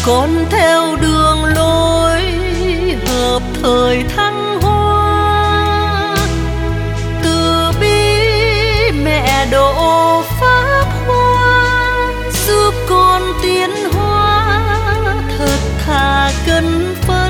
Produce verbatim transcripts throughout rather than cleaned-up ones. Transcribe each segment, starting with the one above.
con theo đường lối hợp thời thăng hoa. Từ bi mẹ độ pháp hoa, giúp con tiến hóa thật thà cân phân.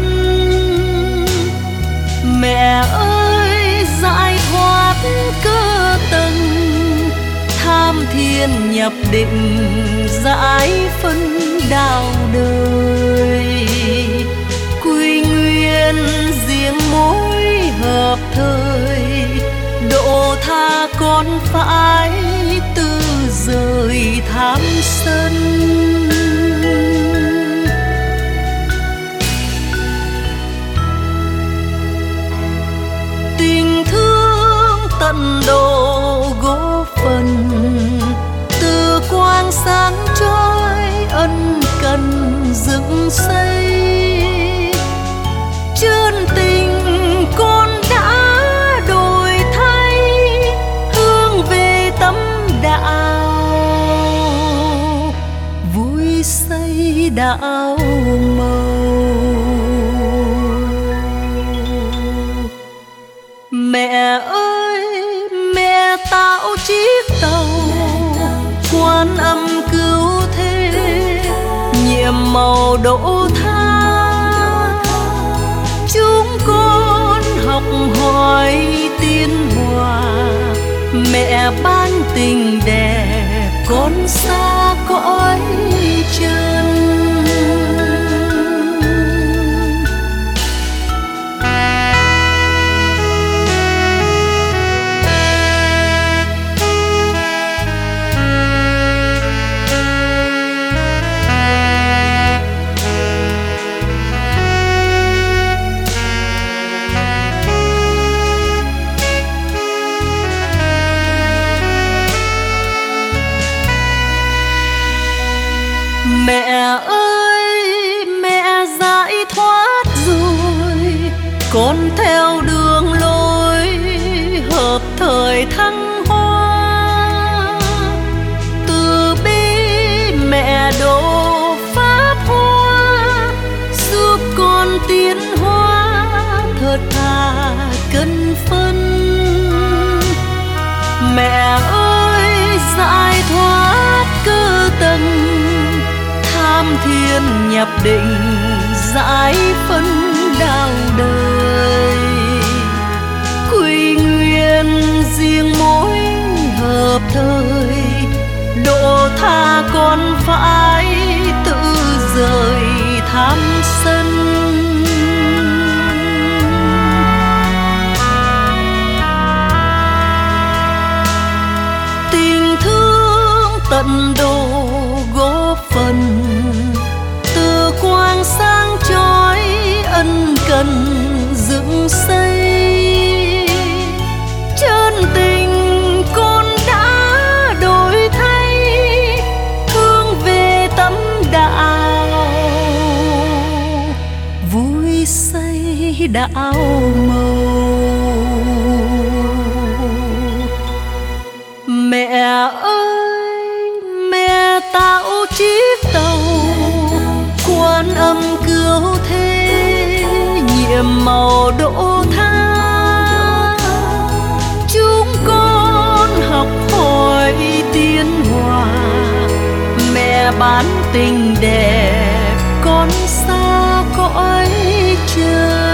Mẹ ơi giải thoát cơ tầng, tham thiên nhập định giải phân đạo đời. Quy nguyên riêng mối hợp thời, độ tha con phải từ rời tham sân. Tình thương tận độ góp phần, từ quang sáng trói ân cần dựng xây. Chân tình con đã đổi thay, hướng về tâm đạo, vui xây đạo màu. Mẹ ơi mẹ tạo chiếc tàu, Quan Âm cứu thế nhiệm màu độ tha. Chúng con học hỏi tiến hòa, mẹ ban tình đẹp con xa cõi chân. Mẹ ơi mẹ giải thoát rồi, con theo đường lối hợp thời thăng hoa. Từ bi mẹ độ pháp hoa, giúp con tiến hóa thật thà cân phân. Mẹ ơi giải thoát cơ tầng, tham thiên nhập định giải phân đạo đời. Quy nguyên riêng mối hợp thời, độ tha con phải tự rời tham sân. Tình thương tận độ góp phần, từ quang sáng trói ân cần dựng xây. Chân tình con đã đổi thay, hướng về tâm đạo, vui xây đạo màu. Mẹ ơi mẹ tạo chiếc tàu, Quan Âm cứu thế nhiệm màu độ tha. Chúng con học hỏi tiến hòa, mẹ bán tình đẹp con xa cõi trời.